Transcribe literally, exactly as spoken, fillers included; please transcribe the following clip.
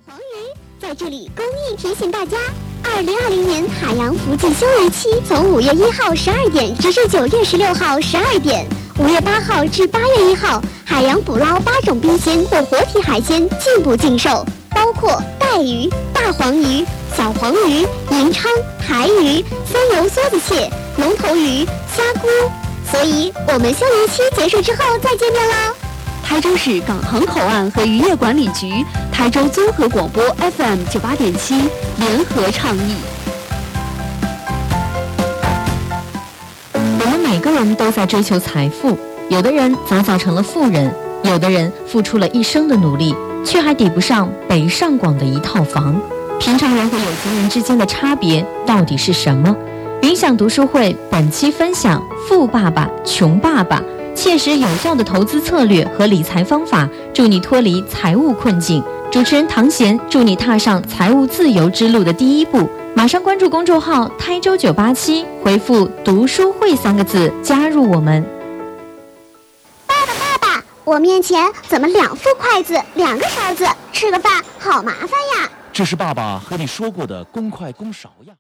黄鱼在这里公益提醒大家，二零二零年海洋福季休渔期从五月一号十二点直至九月十六号十二点，五月八号至八月一号，海洋捕捞八种冰鲜或活体海鲜进补禁售，包括带鱼、大黄鱼、小黄鱼、银鲳、台鱼、三油梭子蟹、龙头鱼、虾菇。所以我们休渔期结束之后再见面喽。 台州市港航口岸和渔业管理局、台州综合广播 F M 九八点七联合倡议。 我们每个人都在追求财富，有的人早早成了富人，有的人付出了一生的努力，却还抵不上北上广的一套房。平常人和有钱人之间的差别到底是什么？云享读书会本期分享富爸爸穷爸爸，切实有效的投资策略和理财方法，助你脱离财务困境。主持人唐贤助你踏上财务自由之路的第一步。马上关注公众号台州九八七，回复读书会三个字加入我们。 爸爸爸爸，我面前怎么两副筷子两个勺子，吃个饭好麻烦呀。 这是爸爸和你说过的公筷公勺呀。